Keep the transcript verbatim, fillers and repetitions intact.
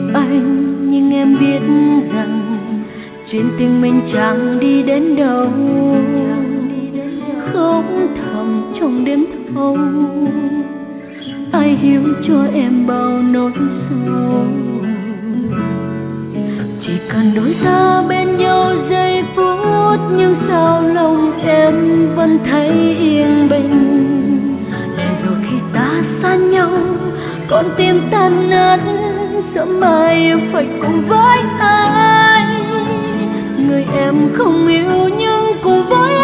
anh, nhưng em biết rằng chuyện tình mình chẳng đi đến đâu. Khóc thầm trong đêm thâu, ai hiểu cho em bao nỗi sầu. Chỉ cần đôi ta bên nhau giây phút, nhưng sao lòng em vẫn thấy yên bình. Để rồi khi ta xa nhau, con tim tan nát, sớm mai em phải cùng với ai. Người em không yêu nhưng cùng với